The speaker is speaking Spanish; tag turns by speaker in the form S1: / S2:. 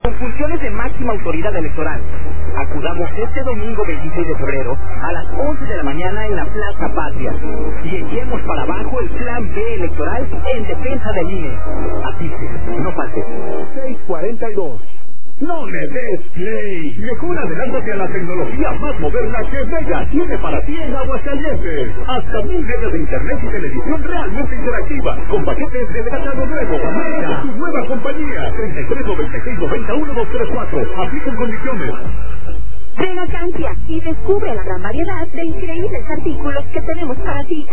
S1: con funciones de máxima autoridad electoral. Acudamos este domingo 26 de febrero a las 11 de la mañana en la Plaza Patria y echemos para abajo el plan B electoral en defensa del INE. Asiste, no faltes.
S2: 642.
S3: No le des play. Mejor adelántate a la tecnología más moderna que Mega tiene para ti en Aguascalientes. Hasta 1000 megas de internet y televisión realmente interactiva. Con paquetes de descargado nuevo. Mega, tu nueva compañía. 3396901234. Aplican condiciones.
S4: Ven a Cancia y descubre la gran variedad de increíbles artículos que tenemos para ti.